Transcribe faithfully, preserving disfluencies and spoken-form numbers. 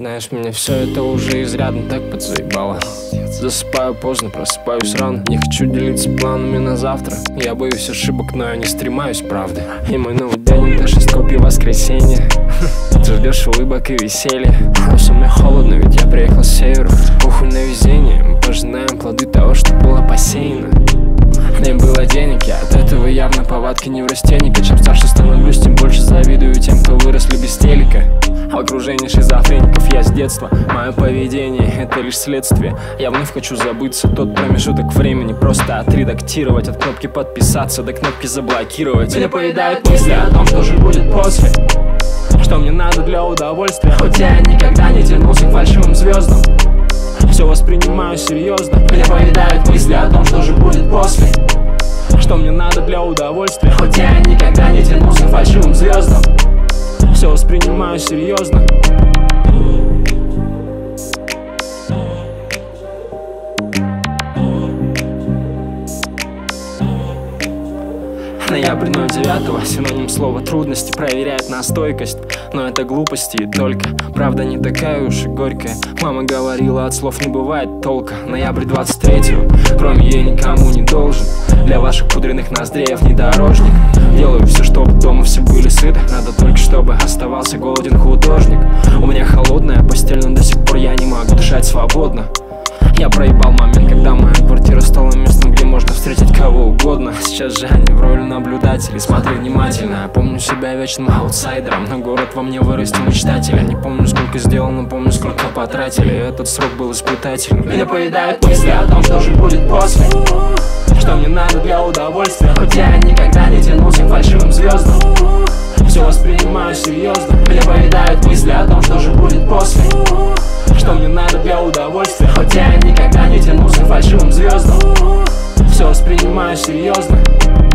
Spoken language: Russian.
Знаешь, меня все это уже изрядно так подзаебало. Засыпаю поздно, просыпаюсь рано. Не хочу делиться планами на завтра. Я боюсь ошибок, но я не стремаюсь правды. И мой новый день — это шесть копий воскресенья. Ты ждешь улыбок и веселья, но со мной холодно, ведь я приехал с севера. Похуй на везение, мы пожинаем плоды того, что было посеяно. Не было денег, я от этого явно повадки неврастенника. Чем старше становлюсь, тем больше завидую тем, кто выросли без телека. В окружении шизофреников я с детства. Мое поведение — это лишь следствие. Я вновь хочу забыться, тот промежуток времени просто отредактировать. От кнопки подписаться до кнопки заблокировать. Меня поедают мысли о том, что же будет после, что мне надо для удовольствия. Хоть я никогда не тянулся к фальшивым звездам, все воспринимаю серьезно. Меня поедают мысли о том, что же будет после, что мне надо для удовольствия. Хоть я никогда не тянулся к фальшивым звездам, все воспринимаю серьезно. Ноябрь ноль девятого, синоним слова трудности, проверяет на стойкость. Но это глупости и только, правда не такая уж и горькая. Мама говорила, от слов не бывает толка. Ноябрь двадцать третьего, кроме ей никому не должен. Для ваших пудренных ноздрей внедорожник. Делаю все, чтобы дома все были сыты. Надо только, чтобы оставался голоден художник. У меня холодная постель, но до сих пор я не могу дышать свободно. Я проебал момент, когда моя квартира стала местом, где можно встретить кого угодно. Сейчас же они в роли наблюдателей, смотри внимательно. Я помню себя вечным аутсайдером, но город во мне вырастил мечтателя. Не помню, сколько сделано, помню, сколько потратили. Этот срок был испытательным. Меня поедают мысли о том, что же будет после, что мне надо для удовольствия. Хоть я никогда не тянулся к фальшивым звездам, все воспринимаю серьезно. Меня поедают мысли о том, что же будет после, что мне надо для удовольствия. Хоть я никогда не тянулся к фальшивым звездам, все воспринимаю серьезно.